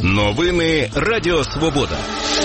Новини Радіо Свобода.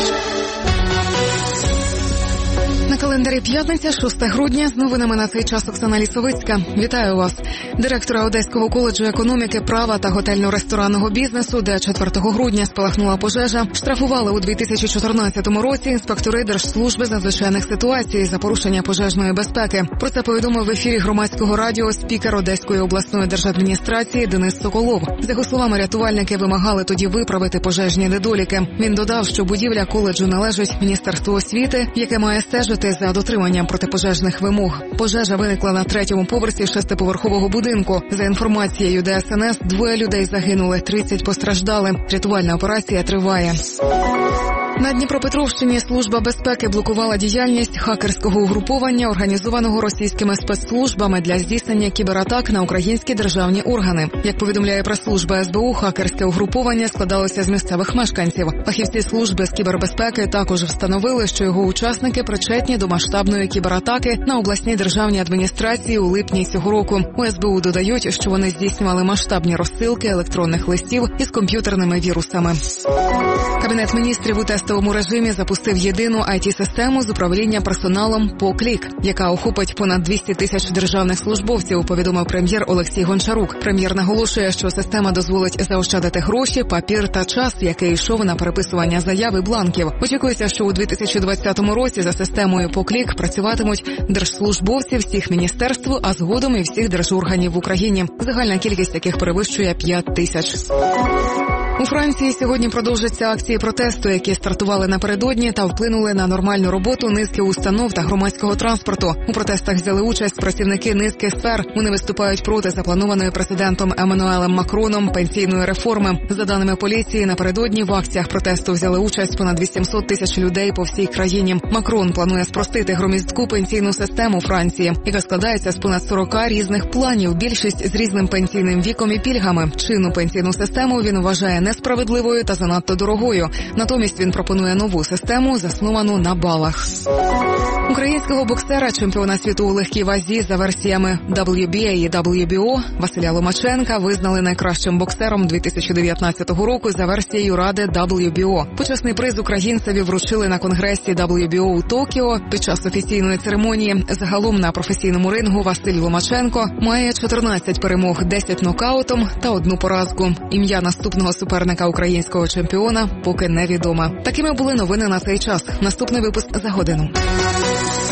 На календарі п'ятниця, 6 грудня. З новинами на цей час Оксана Лісовицька. Вітаю вас. Директора Одеського коледжу економіки, права та готельно-ресторанного бізнесу, де 4 грудня спалахнула пожежа, штрафували у 2014 році інспектори Держслужби з надзвичайних ситуацій за порушення пожежної безпеки. Про це повідомив в ефірі громадського радіо спікер Одеської обласної держадміністрації Денис Соколов. За його словами, рятувальники вимагали тоді виправити пожежні недоліки. Він додав, що будівля коледжу належить Міністерству освіти, яке має стежити за дотриманням протипожежних вимог. Пожежа виникла на 3-му поверсі 6-поверхового будинку. За інформацією ДСНС, 2 людей загинули, 30 постраждали. Рятувальна операція триває. На Дніпропетровщині Служба безпеки блокувала діяльність хакерського угруповання, організованого російськими спецслужбами для здійснення кібератак на українські державні органи. Як повідомляє прес-служба СБУ, хакерське угруповання складалося з місцевих мешканців. Фахівці служби з кібербезпеки також встановили, що його учасники причетні до масштабної кібератаки на обласній державній адміністрації у липні цього року. У СБУ додають, що вони здійснювали масштабні розсилки електронних листів із комп'ютерними вірусами. Кабінет міністрів у тестовому режимі запустив єдину IT-систему з управління персоналом «Поклік», яка охопить понад 200 тисяч державних службовців, повідомив прем'єр Олексій Гончарук. Прем'єр наголошує, що система дозволить заощадити гроші, папір та час, який йшов на переписування заяв і бланків. Очікується, що у 2020 році за системою «Поклік» працюватимуть держслужбовці всіх міністерств, а згодом і всіх держорганів в Україні. Загальна кількість яких перевищує 5 тисяч. У Франції сьогодні продовжаться акції протесту, які стартували напередодні та вплинули на нормальну роботу низки установ та громадського транспорту. У протестах взяли участь працівники низки сфер. Вони виступають проти запланованої президентом Еммануелем Макроном пенсійної реформи. За даними поліції, напередодні в акціях протесту взяли участь понад 800 тисяч людей по всій країні. Макрон планує спростити громіздку пенсійну систему Франції, яка складається з понад 40 різних планів, більшість з різним пенсійним віком і пільгами. Чинну пенсійну систему він вважає несправедливою та занадто дорогою. Натомість він пропонує нову систему, засновану на балах. Українського боксера, чемпіона світу у легкій вазі за версіями WBA і WBO Василя Ломаченка визнали найкращим боксером 2019 року за версією Ради WBO. Почесний приз українцеві вручили на конгресі WBO у Токіо. Під час офіційної церемонії загалом на професійному рингу Василь Ломаченко має 14 перемог, 10 нокаутом та 1 поразку. Ім'я наступного суперника українського чемпіона поки невідоме. Такими були новини на цей час. Наступний випуск за годину.